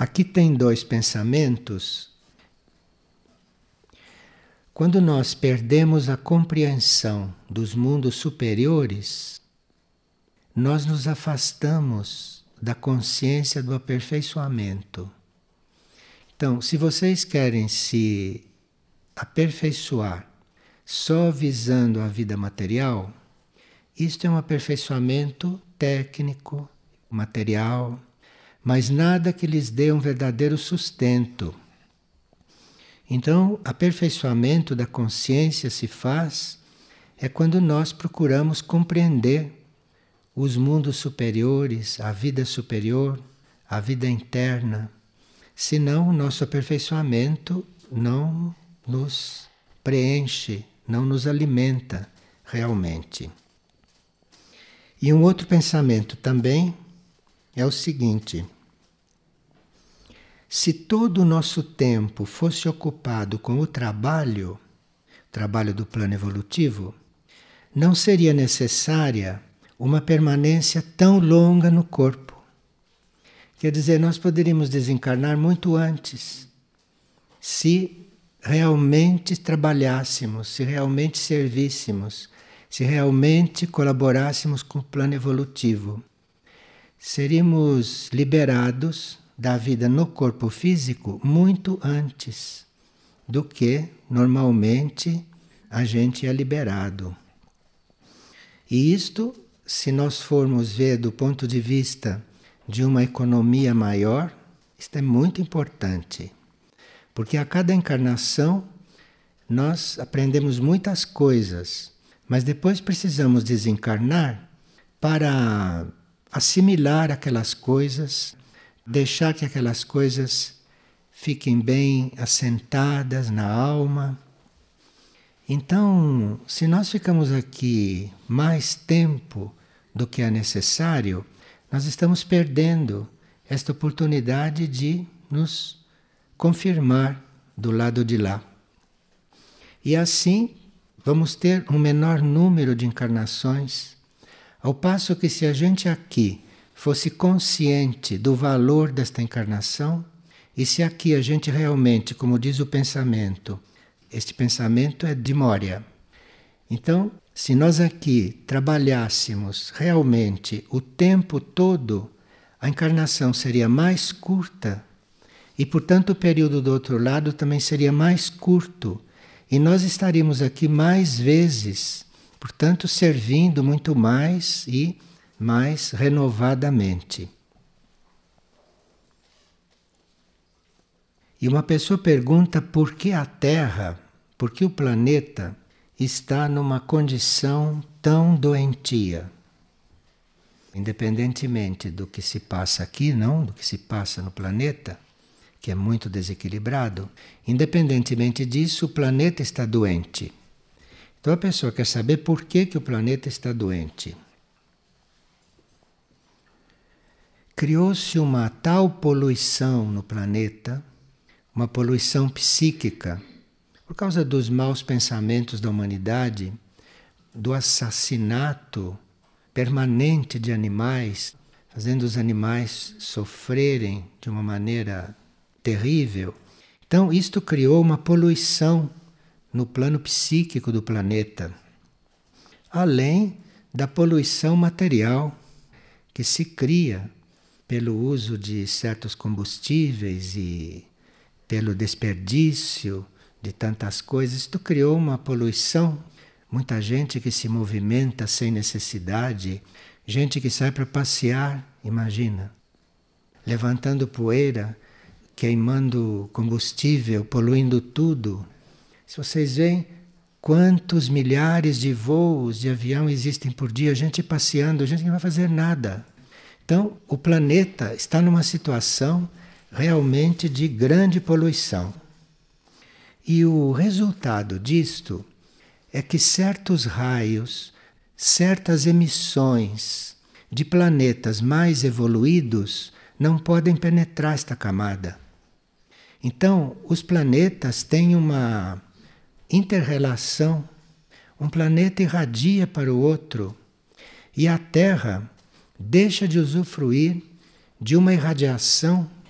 Aqui tem dois pensamentos. Quando nós perdemos a compreensão dos mundos superiores, nós nos afastamos da consciência do aperfeiçoamento. Então, se vocês querem se aperfeiçoar só visando a vida material, isto é um aperfeiçoamento técnico, material, mas nada que lhes dê um verdadeiro sustento. Então, aperfeiçoamento da consciência se faz quando nós procuramos compreender os mundos superiores, a vida superior, a vida interna. Senão, o nosso aperfeiçoamento não nos preenche, não nos alimenta realmente. E um outro pensamento também é o seguinte: se todo o nosso tempo fosse ocupado com o trabalho do plano evolutivo, não seria necessária uma permanência tão longa no corpo. Quer dizer, nós poderíamos desencarnar muito antes, se realmente trabalhássemos, se realmente servíssemos, se realmente colaborássemos com o plano evolutivo. Seríamos liberados da vida no corpo físico muito antes do que normalmente a gente é liberado. E isto, se nós formos ver do ponto de vista de uma economia maior, isto é muito importante. Porque a cada encarnação nós aprendemos muitas coisas, mas depois precisamos desencarnar para assimilar aquelas coisas, deixar que aquelas coisas fiquem bem assentadas na alma. Então, se nós ficamos aqui mais tempo do que é necessário, nós estamos perdendo esta oportunidade de nos confirmar do lado de lá. E assim vamos ter um menor número de encarnações, ao passo que se a gente aqui fosse consciente do valor desta encarnação, e se aqui a gente realmente, como diz o pensamento, este pensamento é de Moria. Então, se nós aqui trabalhássemos realmente o tempo todo, a encarnação seria mais curta. E, portanto, o período do outro lado também seria mais curto. E nós estaríamos aqui mais vezes, portanto, servindo muito mais e mais renovadamente. E uma pessoa pergunta por que a Terra, por que o planeta está numa condição tão doentia. Independentemente do que se passa aqui, não, do que se passa no planeta, que é muito desequilibrado, independentemente disso, o planeta está doente. Então a pessoa quer saber por que o planeta está doente. Criou-se uma tal poluição no planeta, uma poluição psíquica, por causa dos maus pensamentos da humanidade, do assassinato permanente de animais, fazendo os animais sofrerem de uma maneira terrível. Então, isto criou uma poluição no plano psíquico do planeta, além da poluição material que se cria pelo uso de certos combustíveis e pelo desperdício de tantas coisas. Isto criou uma poluição, muita gente que se movimenta sem necessidade, gente que sai para passear, imagina, levantando poeira, queimando combustível, poluindo tudo. Se vocês veem quantos milhares de voos de avião existem por dia, gente passeando, gente que não vai fazer nada. Então, o planeta está numa situação realmente de grande poluição. E o resultado disto é que certos raios, certas emissões de planetas mais evoluídos não podem penetrar esta camada. Então, os planetas têm uma inter-relação. Um planeta irradia para o outro e a Terra deixa de usufruir de uma irradiação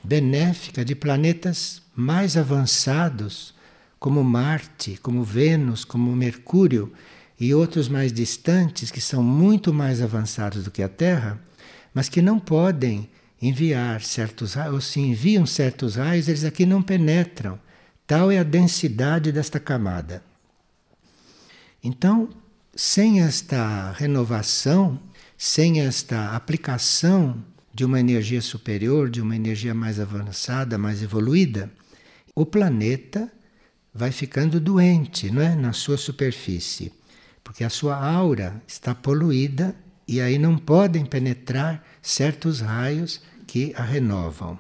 benéfica de planetas mais avançados, como Marte, como Vênus, como Mercúrio e outros mais distantes que são muito mais avançados do que a Terra, mas que não podem enviar certos raios, ou se enviam certos raios, eles aqui não penetram. Tal é a densidade desta camada. Então, sem esta renovação, sem esta aplicação de uma energia superior, de uma energia mais avançada, mais evoluída, o planeta vai ficando doente, não é? Na sua superfície, porque a sua aura está poluída e aí não podem penetrar certos raios que a renovam.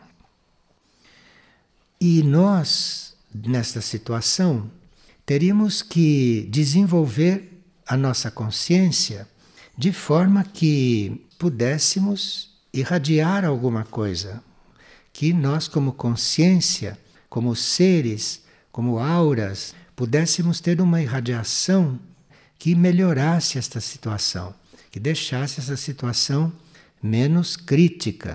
E nós, nesta situação, teríamos que desenvolver a nossa consciência de forma que pudéssemos irradiar alguma coisa, que nós, como consciência, como seres, como auras, pudéssemos ter uma irradiação que melhorasse esta situação, que deixasse essa situação menos crítica.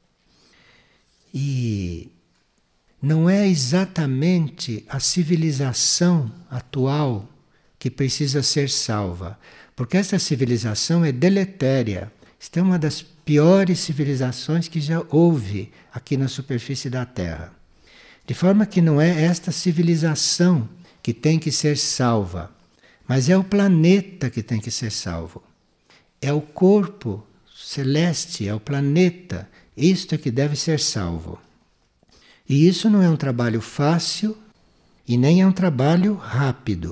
E não é exatamente a civilização atual que precisa ser salva, porque essa civilização é deletéria. Esta é uma das piores civilizações que já houve aqui na superfície da Terra. De forma que não é esta civilização que tem que ser salva, mas é o planeta que tem que ser salvo. É o corpo celeste, é o planeta, isto é que deve ser salvo. E isso não é um trabalho fácil e nem é um trabalho rápido.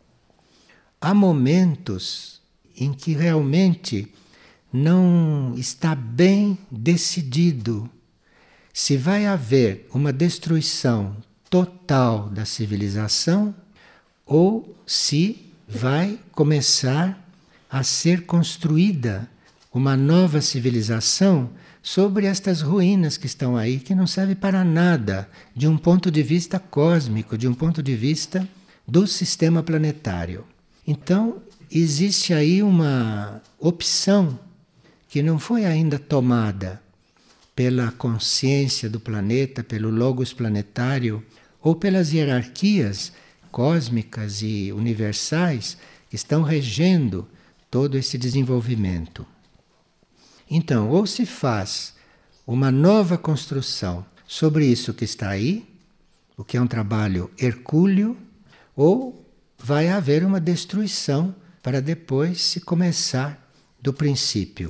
Há momentos em que realmente não está bem decidido se vai haver uma destruição total da civilização ou se vai começar a ser construída uma nova civilização sobre estas ruínas que estão aí, que não servem para nada de um ponto de vista cósmico, de um ponto de vista do sistema planetário. Então, existe aí uma opção que não foi ainda tomada pela consciência do planeta, pelo logos planetário, ou pelas hierarquias cósmicas e universais que estão regendo todo esse desenvolvimento. Então, ou se faz uma nova construção sobre isso que está aí, o que é um trabalho hercúleo, ou vai haver uma destruição para depois se começar do princípio.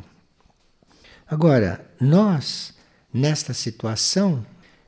Agora, nós, nesta situação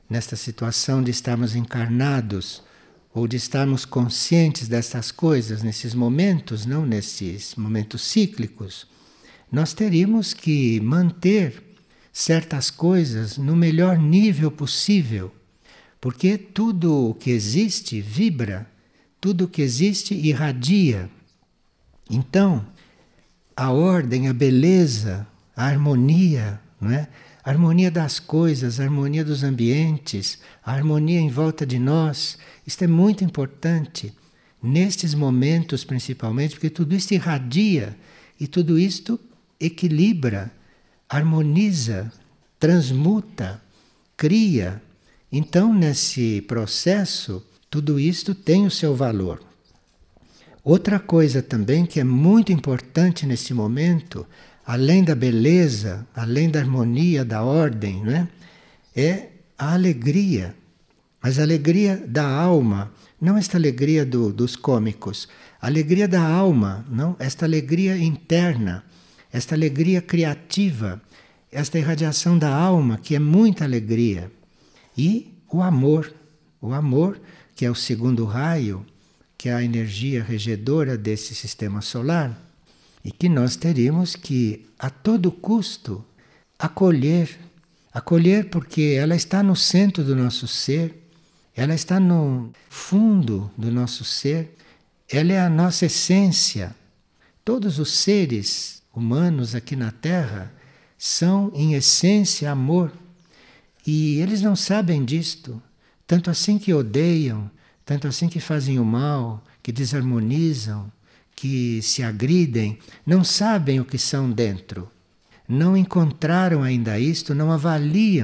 de estarmos encarnados ou de estarmos conscientes dessas coisas nesses momentos, não nesses momentos cíclicos, nós teríamos que manter certas coisas no melhor nível possível, porque tudo o que existe vibra, tudo o que existe irradia. Então, a ordem, a beleza, a harmonia, não é? A harmonia das coisas, a harmonia dos ambientes, a harmonia em volta de nós, isto é muito importante, nestes momentos principalmente, porque tudo isto irradia e tudo isto equilibra, harmoniza, transmuta, cria. Então, nesse processo, tudo isto tem o seu valor. Outra coisa também que é muito importante nesse momento, além da beleza, além da harmonia, da ordem, não é? É a alegria. Mas a alegria da alma, não esta alegria dos cômicos, a alegria da alma, não? Esta alegria interna, esta alegria criativa, esta irradiação da alma, que é muita alegria. E o amor que é o segundo raio, que é a energia regedora desse sistema solar, e que nós teríamos que, a todo custo, acolher porque ela está no centro do nosso ser, ela está no fundo do nosso ser, ela é a nossa essência. Todos os seres humanos aqui na Terra são, em essência, amor. E eles não sabem disto, tanto assim que odeiam, tanto assim que fazem o mal, que desarmonizam, que se agridem, não sabem o que são dentro. Não encontraram ainda isto, não avaliam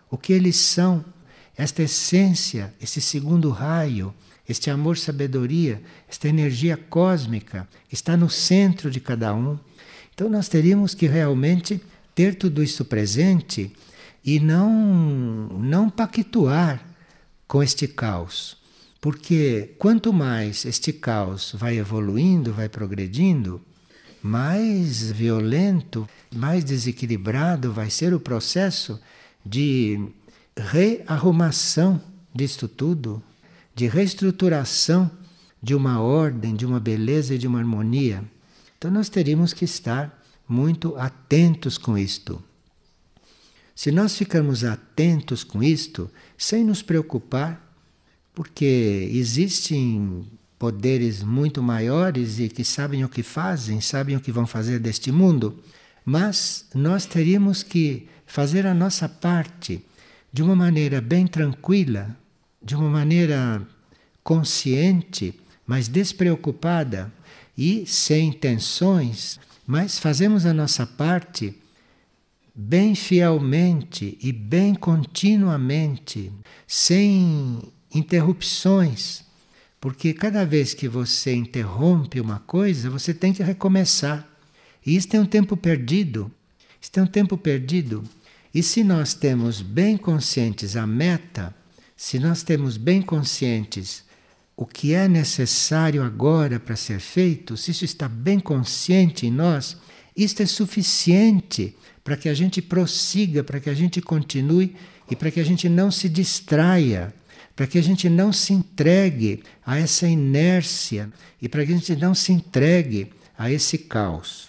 o que eles são, esta essência, esse segundo raio, este amor-sabedoria, esta energia cósmica está no centro de cada um. Então nós teríamos que realmente ter tudo isso presente e não pactuar com este caos. Porque quanto mais este caos vai evoluindo, vai progredindo, mais violento, mais desequilibrado vai ser o processo de rearrumação disto tudo, de reestruturação de uma ordem, de uma beleza e de uma harmonia. Então nós teríamos que estar muito atentos com isto. Se nós ficarmos atentos com isto, sem nos preocupar, porque existem poderes muito maiores e que sabem o que fazem, sabem o que vão fazer deste mundo, mas nós teríamos que fazer a nossa parte de uma maneira bem tranquila, de uma maneira consciente, mas despreocupada e sem tensões, mas fazemos a nossa parte bem fielmente e bem continuamente, sem interrupções, porque cada vez que você interrompe uma coisa, você tem que recomeçar. E isto é um tempo perdido. Isto é um tempo perdido. E se nós temos bem conscientes a meta, se nós temos bem conscientes o que é necessário agora para ser feito, se isso está bem consciente em nós, isto é suficiente para que a gente prossiga, para que a gente continue e para que a gente não se distraia, para que a gente não se entregue a essa inércia e para que a gente não se entregue a esse caos.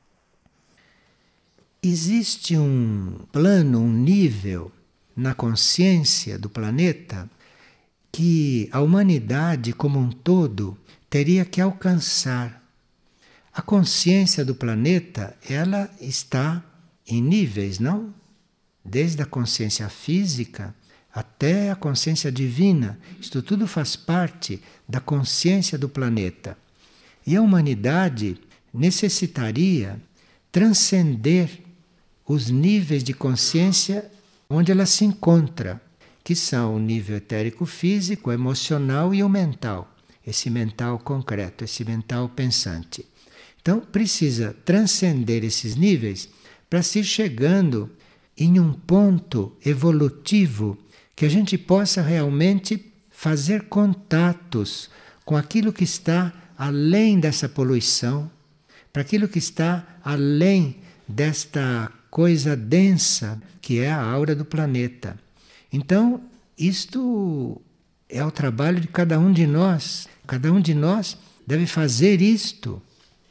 Existe um plano, um nível na consciência do planeta que a humanidade como um todo teria que alcançar. A consciência do planeta, ela está em níveis, não? Desde a consciência física até a consciência divina. Isto tudo faz parte da consciência do planeta. E a humanidade necessitaria transcender os níveis de consciência onde ela se encontra, que são o nível etérico-físico, emocional e o mental. Esse mental concreto, esse mental pensante. Então, precisa transcender esses níveis para se ir chegando em um ponto evolutivo que a gente possa realmente fazer contatos com aquilo que está além dessa poluição, para aquilo que está além desta coisa densa que é a aura do planeta. Então, isto é o trabalho de cada um de nós. Cada um de nós deve fazer isto.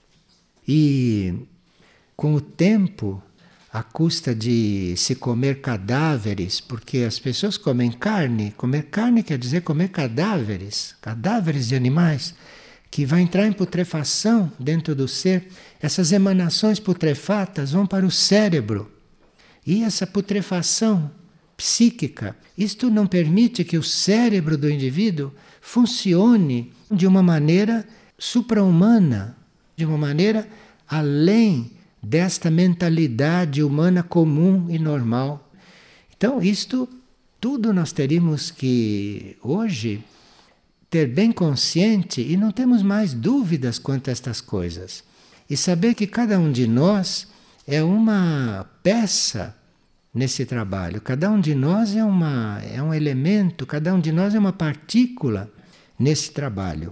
E com o tempo, à custa de se comer cadáveres, porque as pessoas comem carne. Comer carne quer dizer comer cadáveres, cadáveres de animais, que vai entrar em putrefação dentro do ser. Essas emanações putrefatas vão para o cérebro. E essa putrefação psíquica, isto não permite que o cérebro do indivíduo funcione de uma maneira supra-humana, de uma maneira além desta mentalidade humana comum e normal. Então, isto tudo nós teríamos que, hoje, ter bem consciente e não temos mais dúvidas quanto a estas coisas. E saber que cada um de nós é uma peça nesse trabalho. Cada um de nós é um elemento, cada um de nós é uma partícula nesse trabalho.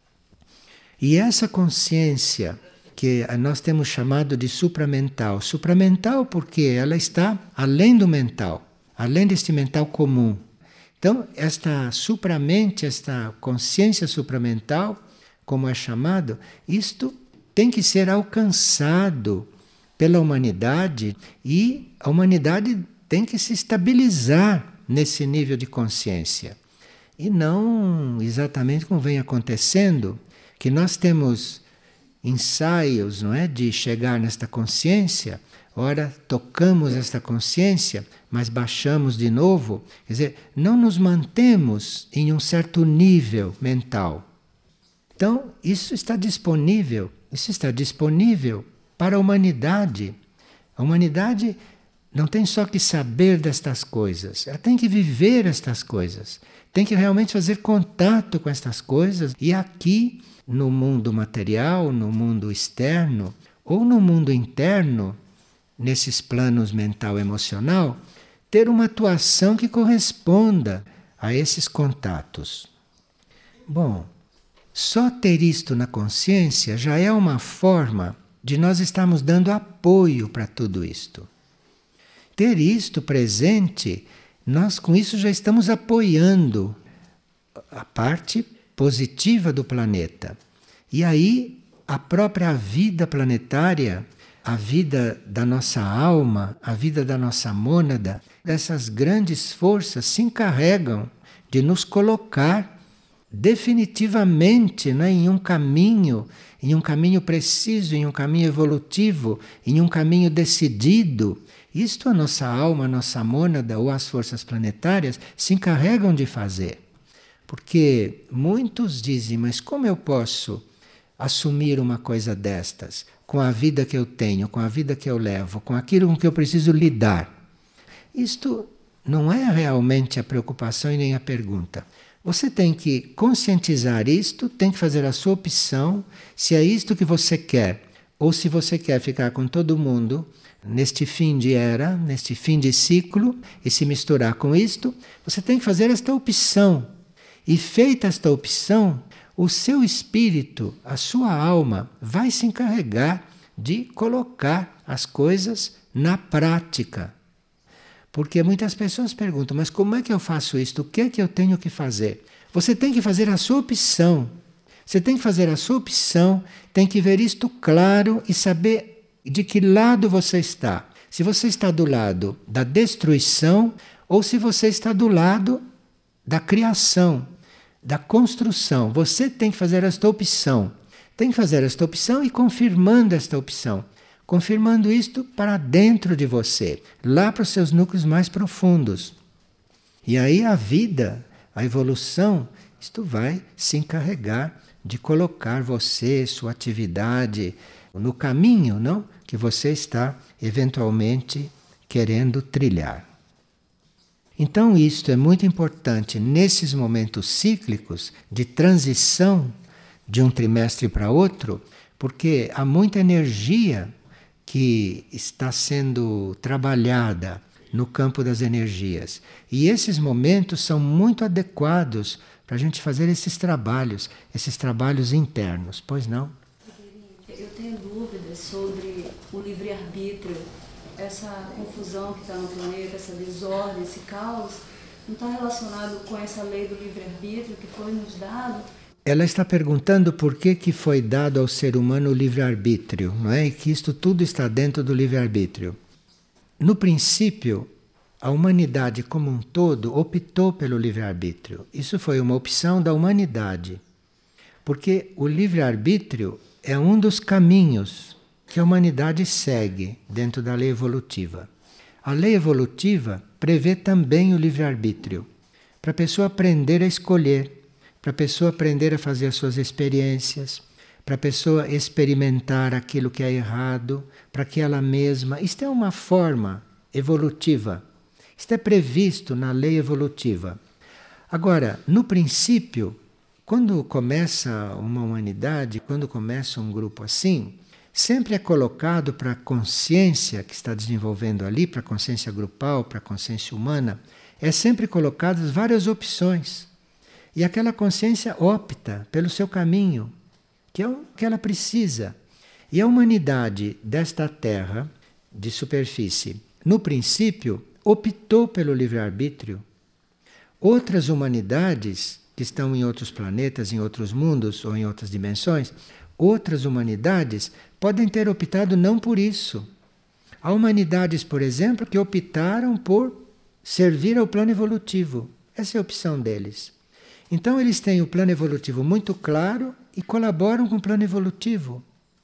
E essa consciência que nós temos chamado de supramental. Supramental porque ela está além do mental, além deste mental comum. Então, esta supramente, esta consciência supramental, como é chamado, isto tem que ser alcançado pela humanidade e a humanidade tem que se estabilizar nesse nível de consciência. E não exatamente como vem acontecendo, que nós temos ensaios, não é, de chegar nesta consciência, ora tocamos esta consciência, mas baixamos de novo, quer dizer, não nos mantemos em um certo nível mental. Então, isso está disponível para a humanidade. A humanidade não tem só que saber destas coisas, ela tem que viver estas coisas, tem que realmente fazer contato com estas coisas e aqui no mundo material, no mundo externo ou no mundo interno, nesses planos mental e emocional, ter uma atuação que corresponda a esses contatos. Bom, só ter isto na consciência já é uma forma de nós estarmos dando apoio para tudo isto. Ter isto presente, nós com isso já estamos apoiando a parte positiva do planeta. E aí a própria vida planetária, a vida da nossa alma, a vida da nossa mônada, essas grandes forças se encarregam de nos colocar definitivamente, né, em um caminho preciso, em um caminho evolutivo, em um caminho decidido. Isto a nossa alma, a nossa mônada ou as forças planetárias se encarregam de fazer. Porque muitos dizem, mas como eu posso assumir uma coisa destas, com a vida que eu tenho, com a vida que eu levo, com aquilo com que eu preciso lidar? Isto não é realmente a preocupação e nem a pergunta. Você tem que conscientizar isto, tem que fazer a sua opção, se é isto que você quer, ou se você quer ficar com todo mundo neste fim de era, neste fim de ciclo, e se misturar com isto, você tem que fazer esta opção. E feita esta opção, o seu espírito, a sua alma, vai se encarregar de colocar as coisas na prática. Porque muitas pessoas perguntam, mas como é que eu faço isto? O que é que eu tenho que fazer? Você tem que fazer a sua opção. Você tem que fazer a sua opção, tem que ver isto claro e saber de que lado você está. Se você está do lado da destruição ou se você está do lado da criação, da construção. Você tem que fazer esta opção. Tem que fazer esta opção e confirmando esta opção. Confirmando isto para dentro de você, lá para os seus núcleos mais profundos. E aí a vida, a evolução, isto vai se encarregar de colocar você, sua atividade, no caminho, não, que você está eventualmente querendo trilhar. Então isto é muito importante nesses momentos cíclicos de transição de um trimestre para outro, porque há muita energia que está sendo trabalhada no campo das energias. E esses momentos são muito adequados para a gente fazer esses trabalhos internos. Pois não? Eu tenho dúvidas sobre o livre-arbítrio, essa confusão que está no planeta, essa desordem, esse caos, não está relacionado com essa lei do livre-arbítrio que foi nos dado? Ela está perguntando por que foi dado ao ser humano o livre-arbítrio, não é? E que isto tudo está dentro do livre-arbítrio. No princípio, a humanidade como um todo optou pelo livre-arbítrio. Isso foi uma opção da humanidade. Porque o livre-arbítrio é um dos caminhos que a humanidade segue dentro da lei evolutiva. A lei evolutiva prevê também o livre-arbítrio, para a pessoa aprender a escolher, para a pessoa aprender a fazer as suas experiências, para a pessoa experimentar aquilo que é errado, para que ela mesma... Isto é uma forma evolutiva. Isto é previsto na lei evolutiva. Agora, no princípio, quando começa uma humanidade, quando começa um grupo assim, sempre é colocado para a consciência que está desenvolvendo ali, para a consciência grupal, para a consciência humana, é sempre colocadas várias opções. E aquela consciência opta pelo seu caminho, que é o que ela precisa. E a humanidade desta Terra, de superfície, no princípio, optou pelo livre-arbítrio. Outras humanidades, que estão em outros planetas, em outros mundos ou em outras dimensões, outras humanidades podem ter optado não por isso. Há humanidades, por exemplo, que optaram por servir ao plano evolutivo. Essa é a opção deles. Então eles têm o plano evolutivo muito claro e colaboram com o plano evolutivo.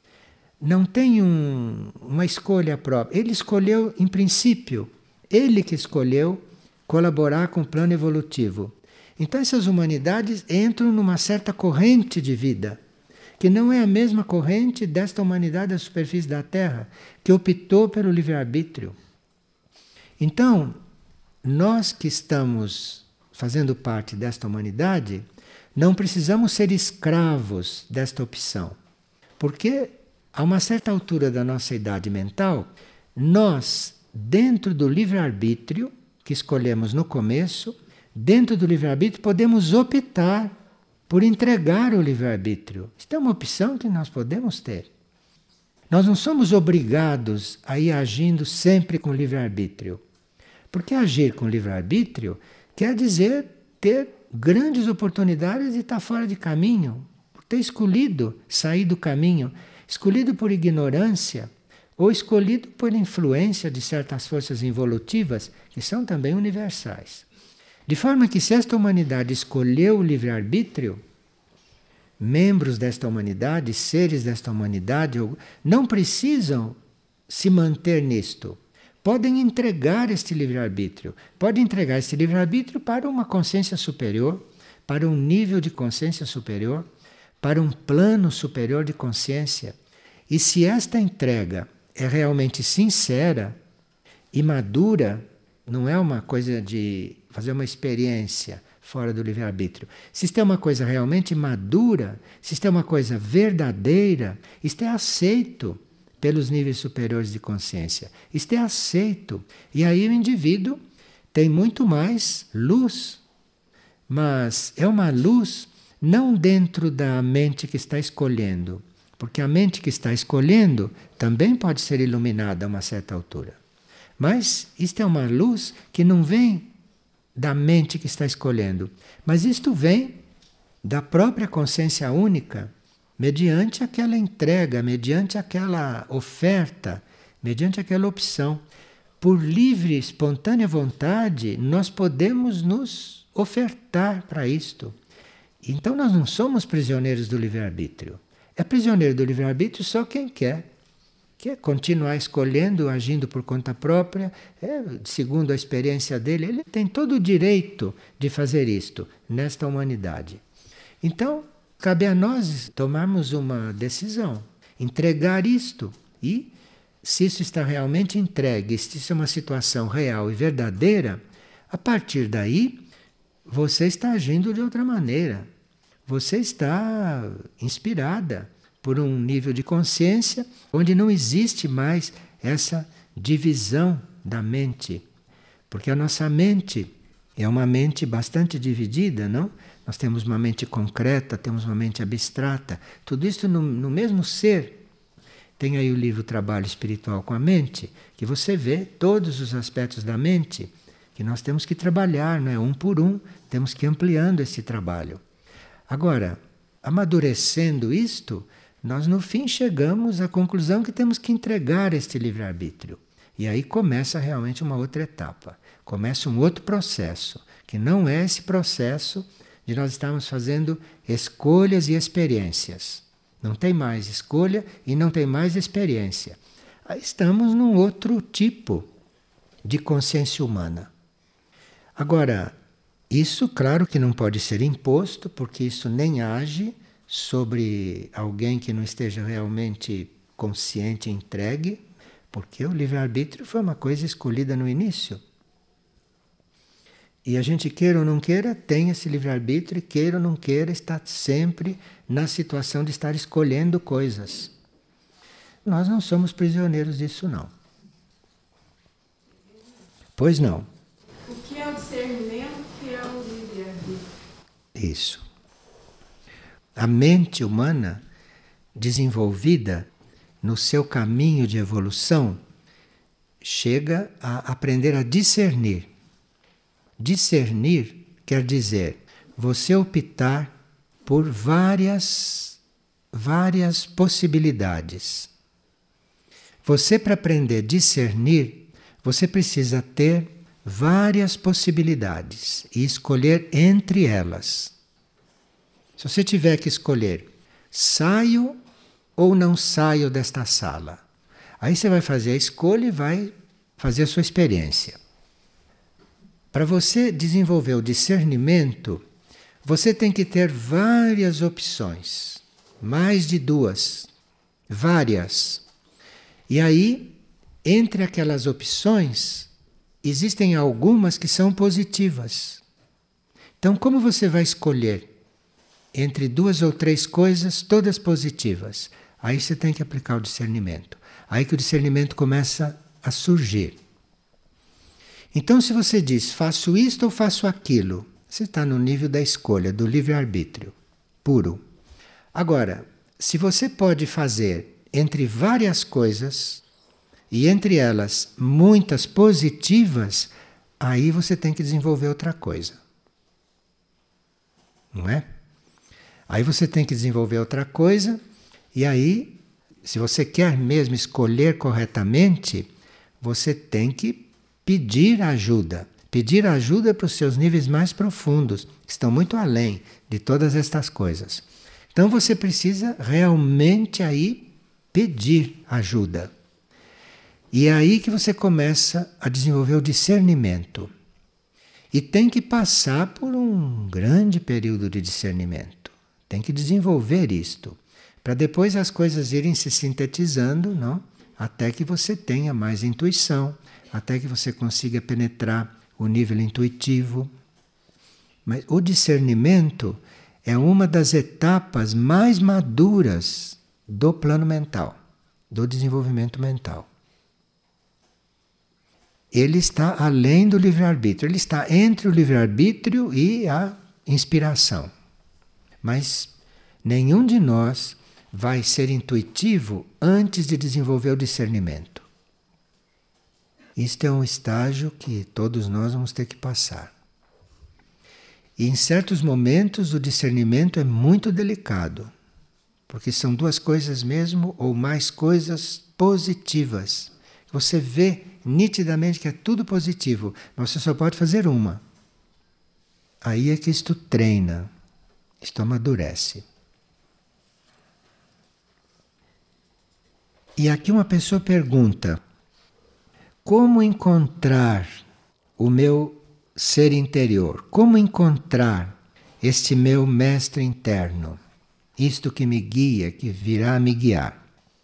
Não tem uma escolha própria. Ele escolheu, em princípio, ele que escolheu colaborar com o plano evolutivo. Então essas humanidades entram numa certa corrente de vida, que não é a mesma corrente desta humanidade da superfície da Terra, que optou pelo livre-arbítrio. Então, nós que estamos fazendo parte desta humanidade, não precisamos ser escravos desta opção. Porque, a uma certa altura da nossa idade mental, nós, dentro do livre-arbítrio, que escolhemos no começo, dentro do livre-arbítrio podemos optar por entregar o livre-arbítrio. Isto é uma opção que nós podemos ter. Nós não somos obrigados a ir agindo sempre com livre-arbítrio. Porque agir com livre-arbítrio quer dizer ter grandes oportunidades de estar fora de caminho, ter escolhido sair do caminho, escolhido por ignorância ou escolhido por influência de certas forças involutivas que são também universais. De forma que se esta humanidade escolheu o livre-arbítrio, membros desta humanidade, seres desta humanidade, não precisam se manter nisto. Podem entregar este livre-arbítrio. Podem entregar este livre-arbítrio para uma consciência superior, para um nível de consciência superior, para um plano superior de consciência. E se esta entrega é realmente sincera e madura, não é uma coisa de fazer uma experiência fora do livre-arbítrio. Se isto é uma coisa realmente madura, se isto é uma coisa verdadeira, isto é aceito pelos níveis superiores de consciência. Isto é aceito. E aí o indivíduo tem muito mais luz. Mas é uma luz não dentro da mente que está escolhendo. Porque a mente que está escolhendo também pode ser iluminada a uma certa altura. Mas isto é uma luz que não vem da mente que está escolhendo. Mas isto vem da própria consciência única, mediante aquela entrega, mediante aquela oferta, mediante aquela opção. Por livre, espontânea vontade, nós podemos nos ofertar para isto. Então nós não somos prisioneiros do livre-arbítrio. É prisioneiro do livre-arbítrio só quem quer continuar escolhendo, agindo por conta própria, segundo a experiência dele, ele tem todo o direito de fazer isto nesta humanidade. Então, cabe a nós tomarmos uma decisão, entregar isto e, se isso está realmente entregue, se isso é uma situação real e verdadeira, a partir daí você está agindo de outra maneira. Você está inspirada por um nível de consciência onde não existe mais essa divisão da mente. Porque a nossa mente é uma mente bastante dividida, não? Nós temos uma mente concreta, temos uma mente abstrata, tudo isso no mesmo ser. Tem aí o livro Trabalho Espiritual com a Mente, que você vê todos os aspectos da mente que nós temos que trabalhar, não é? Um por um, temos que ir ampliando esse trabalho. Agora, amadurecendo isto, nós no fim chegamos à conclusão que temos que entregar este livre-arbítrio. E aí começa realmente uma outra etapa, começa um outro processo, que não é esse processo de nós estarmos fazendo escolhas e experiências. Não tem mais escolha e não tem mais experiência. Aí estamos num outro tipo de consciência humana. Agora, isso claro que não pode ser imposto, porque isso nem age sobre alguém que não esteja realmente consciente e entregue, porque o livre-arbítrio foi uma coisa escolhida no início. E a gente queira ou não queira, tem esse livre-arbítrio, e queira ou não queira, está sempre na situação de estar escolhendo coisas. Nós não somos prisioneiros disso, não. Pois não. O que é o discernimento, o que é o livre-arbítrio? Isso. A mente humana, desenvolvida no seu caminho de evolução, chega a aprender a discernir. Discernir quer dizer você optar por várias possibilidades. Você, para aprender a discernir, você precisa ter várias possibilidades e escolher entre elas. Se você tiver que escolher, saio ou não saio desta sala, aí você vai fazer a escolha e vai fazer a sua experiência. Para você desenvolver o discernimento, você tem que ter várias opções, mais de 2, várias. E aí, entre aquelas opções, existem algumas que são positivas. Então, como você vai escolher entre 2 ou 3 coisas, todas positivas? Aí você tem que aplicar o discernimento. Aí que o discernimento começa a surgir. Então, se você diz, faço isto ou faço aquilo, você está no nível da escolha, do livre-arbítrio, puro. Agora, se você pode fazer entre várias coisas, e entre elas muitas positivas, aí você tem que desenvolver outra coisa. Não é? Aí você tem que desenvolver outra coisa, e aí, se você quer mesmo escolher corretamente, você tem que pedir ajuda. Pedir ajuda para os seus níveis mais profundos, que estão muito além de todas estas coisas. Então você precisa realmente aí pedir ajuda. E é aí que você começa a desenvolver o discernimento. E tem que passar por um grande período de discernimento. Tem que desenvolver isto, para depois as coisas irem se sintetizando, não? Até que você tenha mais intuição, até que você consiga penetrar o nível intuitivo. Mas o discernimento é uma das etapas mais maduras do plano mental, do desenvolvimento mental. Ele está além do livre-arbítrio, ele está entre o livre-arbítrio e a inspiração. Mas nenhum de nós vai ser intuitivo antes de desenvolver o discernimento. Isto é um estágio que todos nós vamos ter que passar. E em certos momentos o discernimento é muito delicado, porque são 2 coisas mesmo, ou mais coisas positivas. Você vê nitidamente que é tudo positivo, mas você só pode fazer uma. Aí é que isto treina, isto amadurece. E aqui uma pessoa pergunta: como encontrar o meu ser interior? Como encontrar este meu mestre interno? Isto que me guia, que virá me guiar.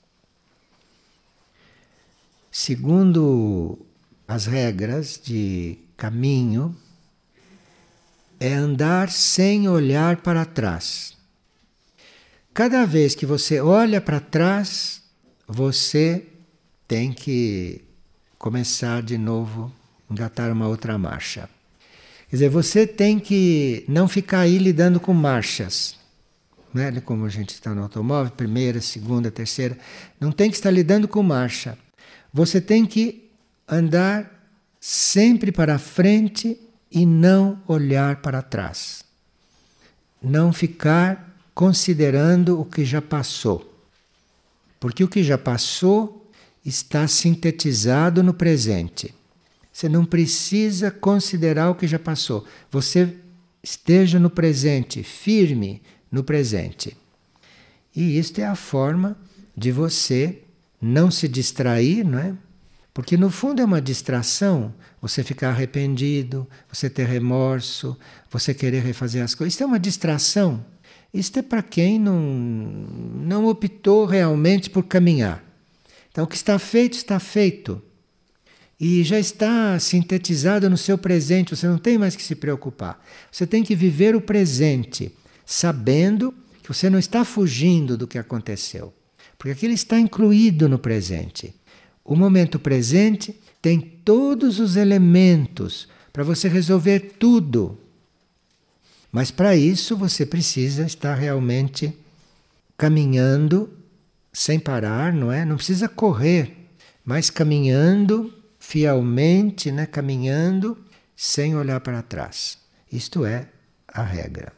Segundo as regras de caminho, é andar sem olhar para trás. Cada vez que você olha para trás, você tem que começar de novo, engatar uma outra marcha. Quer dizer, você tem que não ficar aí lidando com marchas. Né? Como a gente está no automóvel, primeira, segunda, terceira. Não tem que estar lidando com marcha. Você tem que andar sempre para frente e não olhar para trás. Não ficar considerando o que já passou. Porque o que já passou está sintetizado no presente. Você não precisa considerar o que já passou. Você esteja no presente, firme no presente. E isto é a forma de você não se distrair, não é? Porque no fundo é uma distração você ficar arrependido, você ter remorso, você querer refazer as coisas. Isso é uma distração. Isto é para quem não optou realmente por caminhar. Então o que está feito, está feito. E já está sintetizado no seu presente, você não tem mais que se preocupar. Você tem que viver o presente, sabendo que você não está fugindo do que aconteceu. Porque aquilo está incluído no presente. O momento presente tem todos os elementos para você resolver tudo. Mas para isso você precisa estar realmente caminhando sem parar, não é? Não precisa correr, mas caminhando fielmente, né? Caminhando sem olhar para trás. Isto é a regra.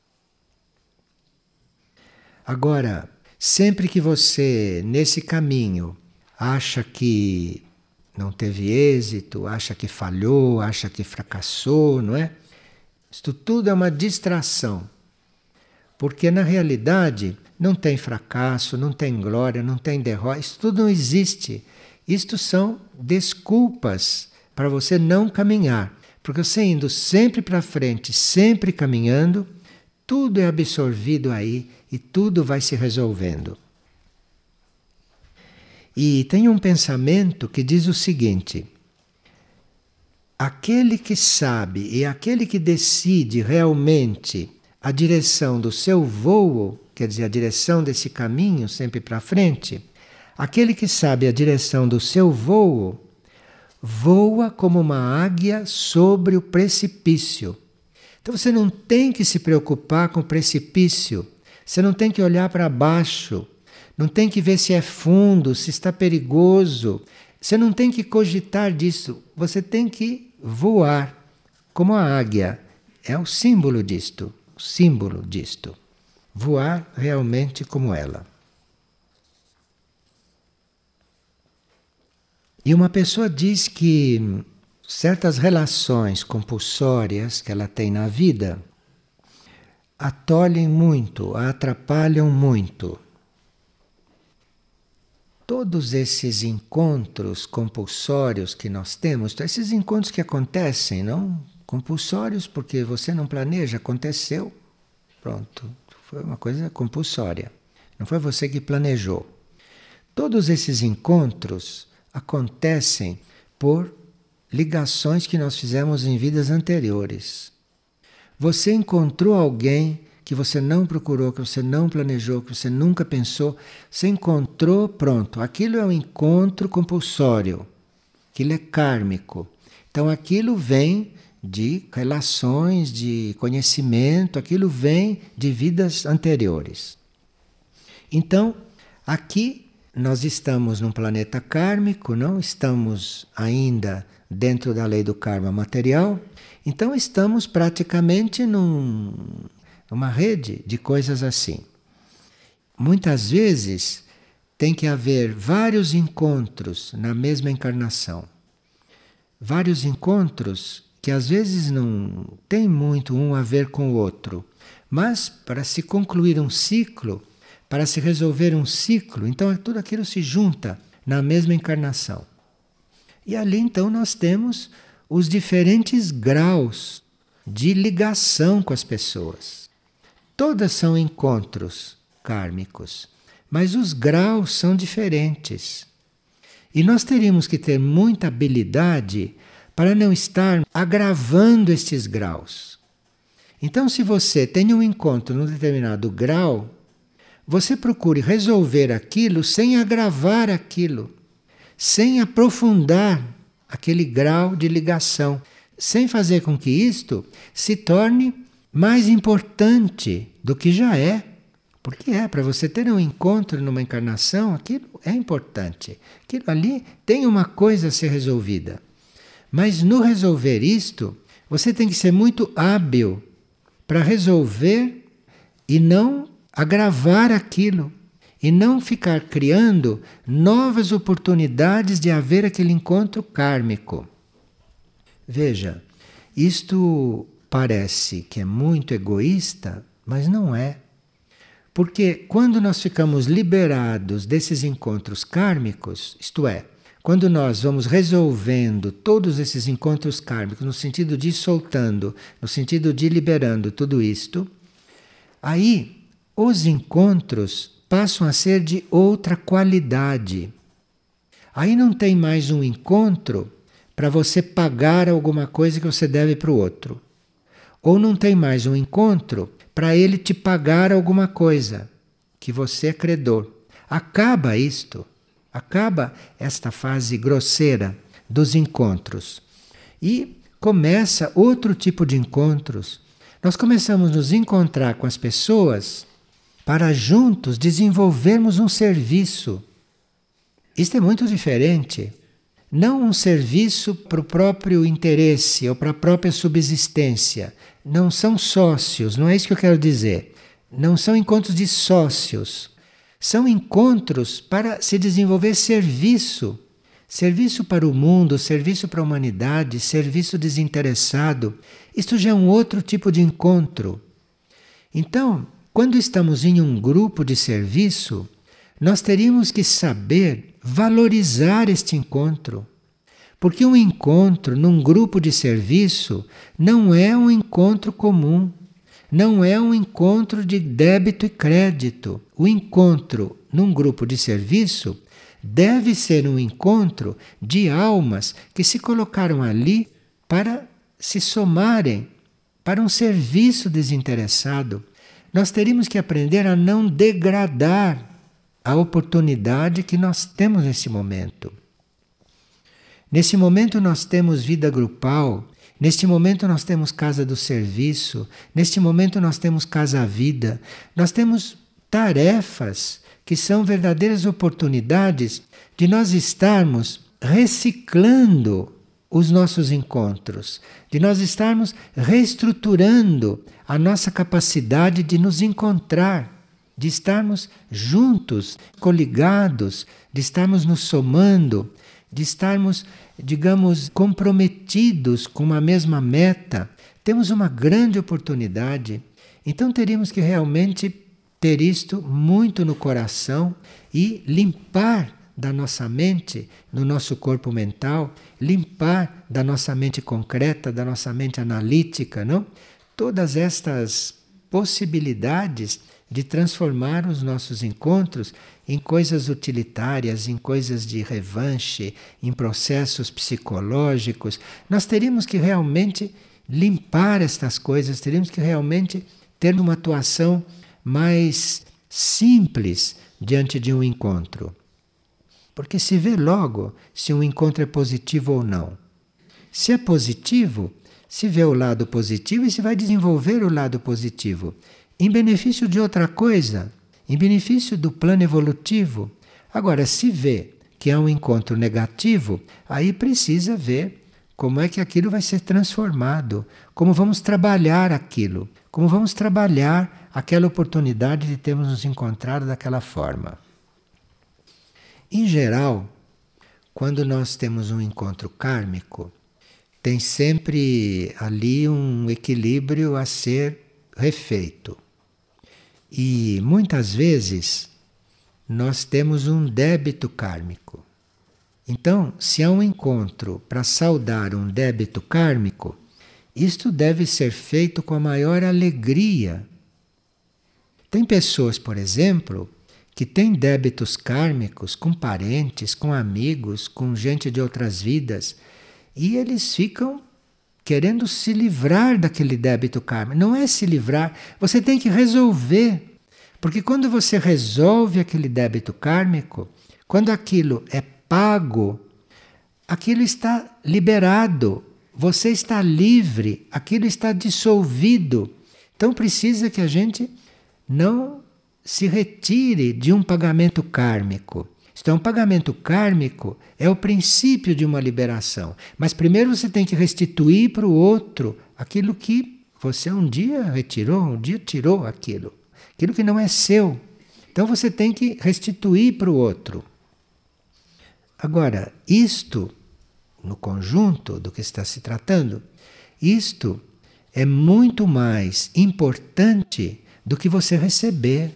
Agora, sempre que você, nesse caminho, acha que não teve êxito, acha que falhou, acha que fracassou, não é? Isto tudo é uma distração. Porque na realidade não tem fracasso, não tem glória, não tem derrota, isso tudo não existe. Isto são desculpas para você não caminhar. Porque você indo sempre para frente, sempre caminhando, tudo é absorvido aí e tudo vai se resolvendo. E tem um pensamento que diz o seguinte: aquele que sabe e aquele que decide realmente a direção do seu voo, quer dizer, a direção desse caminho sempre para frente, aquele que sabe a direção do seu voo, voa como uma águia sobre o precipício. Então você não tem que se preocupar com o precipício, você não tem que olhar para baixo, não tem que ver se é fundo, se está perigoso, você não tem que cogitar disso, você tem que voar como a águia. É o símbolo disto, o símbolo disto. Voar realmente como ela. E uma pessoa diz que certas relações compulsórias que ela tem na vida a tolhem muito, a atrapalham muito. Todos esses encontros compulsórios que nós temos, esses encontros que acontecem, não? Compulsórios porque você não planeja, aconteceu. Pronto, foi uma coisa compulsória. Não foi você que planejou. Todos esses encontros acontecem por ligações que nós fizemos em vidas anteriores. Você encontrou alguém que você não procurou, que você não planejou, que você nunca pensou, você encontrou, pronto. Aquilo é um encontro compulsório, aquilo é kármico. Então aquilo vem de relações, de conhecimento, aquilo vem de vidas anteriores. Então, aqui nós estamos num planeta kármico, não estamos ainda dentro da lei do karma material, então estamos praticamente numa rede de coisas assim. Muitas vezes tem que haver vários encontros na mesma encarnação. Vários encontros que às vezes não tem muito um a ver com o outro, mas para se concluir um ciclo, para se resolver um ciclo, então tudo aquilo se junta na mesma encarnação. E ali então nós temos os diferentes graus de ligação com as pessoas. Todas são encontros kármicos, mas os graus são diferentes. E nós teríamos que ter muita habilidade para não estar agravando estes graus. Então, se você tem um encontro num determinado grau, você procure resolver aquilo sem agravar aquilo, sem aprofundar aquele grau de ligação, sem fazer com que isto se torne mais importante do que já é. Porque para você ter um encontro numa encarnação, aquilo é importante. Aquilo ali tem uma coisa a ser resolvida. Mas no resolver isto, você tem que ser muito hábil para resolver e não agravar aquilo. E não ficar criando novas oportunidades de haver aquele encontro kármico. Veja, isto parece que é muito egoísta, mas não é. Porque quando nós ficamos liberados desses encontros kármicos, isto é, quando nós vamos resolvendo todos esses encontros kármicos, no sentido de ir soltando, no sentido de ir liberando tudo isto, aí os encontros passam a ser de outra qualidade. Aí não tem mais um encontro para você pagar alguma coisa que você deve para o outro. Ou não tem mais um encontro para ele te pagar alguma coisa que você é credor. Acaba isto. Acaba esta fase grosseira dos encontros. E começa outro tipo de encontros. Nós começamos a nos encontrar com as pessoas para juntos desenvolvermos um serviço. Isto é muito diferente. Não um serviço para o próprio interesse ou para a própria subsistência. Não são sócios, não é isso que eu quero dizer. Não são encontros de sócios. São encontros para se desenvolver serviço. Serviço para o mundo, serviço para a humanidade, serviço desinteressado. Isto já é um outro tipo de encontro. Então, quando estamos em um grupo de serviço, nós teríamos que saber valorizar este encontro. Porque um encontro num grupo de serviço não é um encontro comum, não é um encontro de débito e crédito. O encontro num grupo de serviço deve ser um encontro de almas que se colocaram ali para se somarem para um serviço desinteressado. Nós teríamos que aprender a não degradar a oportunidade que nós temos nesse momento. Nesse momento nós temos vida grupal, neste momento nós temos casa do serviço, neste momento nós temos casa-vida, nós temos tarefas que são verdadeiras oportunidades de nós estarmos reciclando os nossos encontros, de nós estarmos reestruturando a nossa capacidade de nos encontrar, de estarmos juntos, coligados, de estarmos nos somando, de estarmos, digamos, comprometidos com uma mesma meta. Temos uma grande oportunidade. Então teríamos que realmente ter isto muito no coração e limpar da nossa mente, no nosso corpo mental, limpar da nossa mente concreta, da nossa mente analítica, não? Todas estas possibilidades de transformar os nossos encontros em coisas utilitárias, em coisas de revanche, em processos psicológicos. Nós teríamos que realmente limpar estas coisas, teríamos que realmente ter uma atuação mais simples diante de um encontro. Porque se vê logo se um encontro é positivo ou não. Se é positivo, se vê o lado positivo e se vai desenvolver o lado positivo, em benefício de outra coisa, em benefício do plano evolutivo. Agora, se vê que é um encontro negativo, aí precisa ver como é que aquilo vai ser transformado, como vamos trabalhar aquilo, como vamos trabalhar aquela oportunidade de termos nos encontrado daquela forma. Em geral, quando nós temos um encontro kármico, tem sempre ali um equilíbrio a ser refeito. E muitas vezes nós temos um débito kármico. Então, se há um encontro para saldar um débito kármico, isto deve ser feito com a maior alegria. Tem pessoas, por exemplo, que têm débitos kármicos com parentes, com amigos, com gente de outras vidas, e eles ficam querendo se livrar daquele débito kármico. Não é se livrar, você tem que resolver. Porque quando você resolve aquele débito kármico, quando aquilo é pago, aquilo está liberado, você está livre, aquilo está dissolvido. Então precisa que a gente não se retire de um pagamento kármico. Então, um pagamento kármico é o princípio de uma liberação. Mas primeiro você tem que restituir para o outro aquilo que você um dia retirou, um dia tirou aquilo que não é seu. Então você tem que restituir para o outro. Agora, isto, no conjunto do que está se tratando, isto é muito mais importante do que você receber.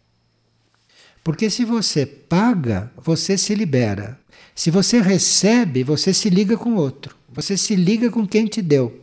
Porque se você paga, você se libera. Se você recebe, você se liga com o outro. Você se liga com quem te deu.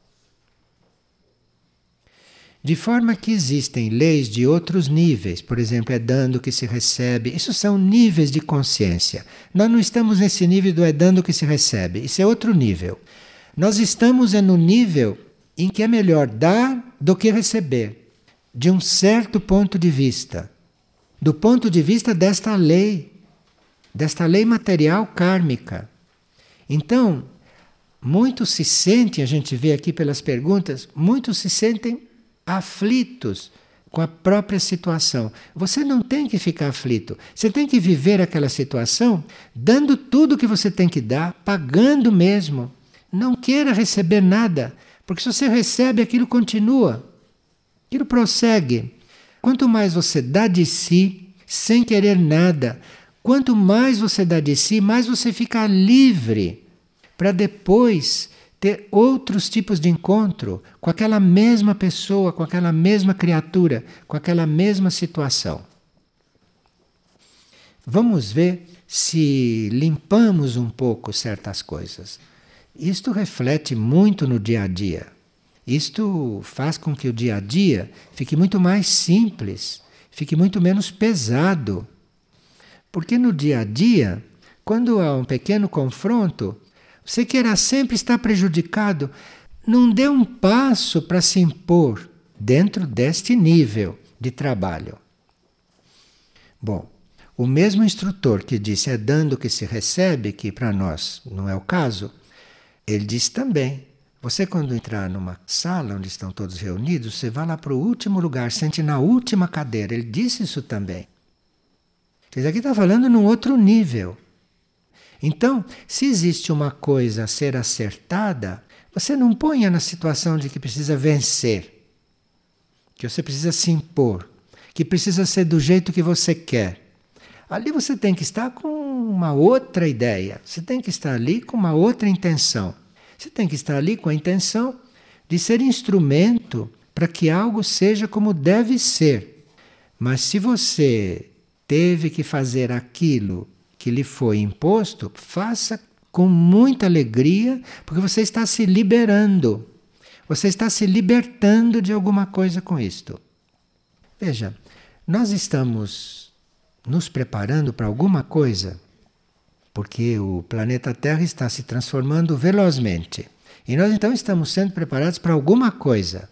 De forma que existem leis de outros níveis. Por exemplo, é dando que se recebe. Isso são níveis de consciência. Nós não estamos nesse nível do é dando que se recebe. Isso é outro nível. Nós estamos no nível em que é melhor dar do que receber. De um certo ponto de vista. Do ponto de vista desta lei material kármica. Então, muitos se sentem, a gente vê aqui pelas perguntas, muitos se sentem aflitos com a própria situação. Você não tem que ficar aflito. Você tem que viver aquela situação dando tudo que você tem que dar, pagando mesmo. Não queira receber nada, porque se você recebe, aquilo continua. Aquilo prossegue. Quanto mais você dá de si, sem querer nada, quanto mais você dá de si, mais você fica livre para depois ter outros tipos de encontro com aquela mesma pessoa, com aquela mesma criatura, com aquela mesma situação. Vamos ver se limpamos um pouco certas coisas. Isto reflete muito no dia a dia. Isto faz com que o dia a dia fique muito mais simples, fique muito menos pesado. Porque no dia a dia, quando há um pequeno confronto, Você queira sempre estar prejudicado, não dê um passo para se impor dentro deste nível de trabalho. Bom, o mesmo instrutor que disse é dando que se recebe, que para nós não é o caso, ele disse também, você quando entrar numa sala onde estão todos reunidos, você vai lá para o último lugar, sente na última cadeira. Ele disse isso também. Isso aqui está falando num outro nível. Então, se existe uma coisa a ser acertada, você não ponha na situação de que precisa vencer, que você precisa se impor, que precisa ser do jeito que você quer. Ali você tem que estar com uma outra ideia, você tem que estar ali com uma outra intenção. Você tem que estar ali com a intenção de ser instrumento para que algo seja como deve ser. Mas se você teve que fazer aquilo que lhe foi imposto, faça com muita alegria, porque você está se liberando. Você está se libertando de alguma coisa com isto. Veja, nós estamos nos preparando para alguma coisa, porque o planeta Terra está se transformando velozmente. E nós então estamos sendo preparados para alguma coisa.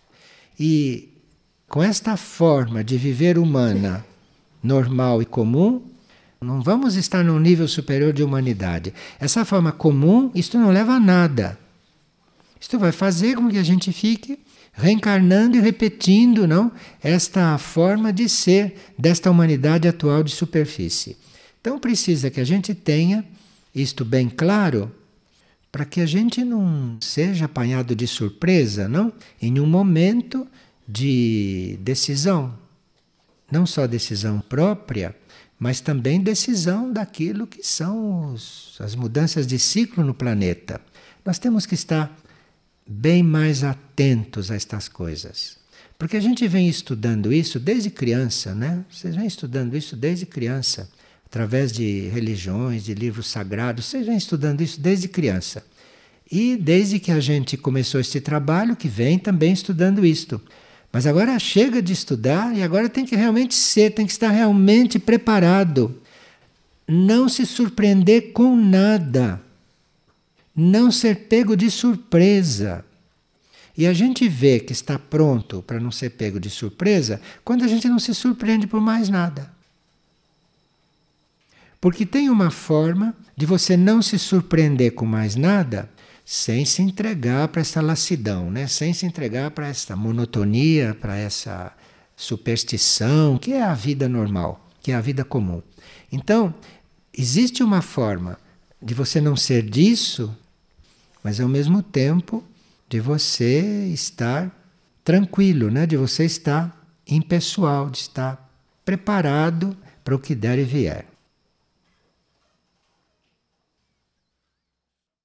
E com esta forma de viver humana, normal e comum, não vamos estar num nível superior de humanidade. Essa forma comum, isto não leva a nada. Isto vai fazer com que a gente fique reencarnando e repetindo, não, esta forma de ser desta humanidade atual de superfície. Então precisa que a gente tenha isto bem claro para que a gente não seja apanhado de surpresa, não? Em um momento de decisão. Não só decisão própria, mas também decisão daquilo que são as mudanças de ciclo no planeta. Nós temos que estar bem mais atentos a estas coisas. Porque a gente vem estudando isso desde criança, né? Vocês vêm estudando isso desde criança. Através de religiões, de livros sagrados, vocês vêm estudando isso desde criança. E desde que a gente começou este trabalho, que vem também estudando isto. Mas agora chega de estudar e agora tem que realmente ser, tem que estar realmente preparado. Não se surpreender com nada. Não ser pego de surpresa. E a gente vê que está pronto para não ser pego de surpresa quando a gente não se surpreende por mais nada. Porque tem uma forma de você não se surpreender com mais nada sem se entregar para essa lassidão, né? Sem se entregar para essa monotonia, para essa superstição, que é a vida normal, que é a vida comum. Então, existe uma forma de você não ser disso, mas ao mesmo tempo de você estar tranquilo, né? De você estar impessoal, de estar preparado para o que der e vier.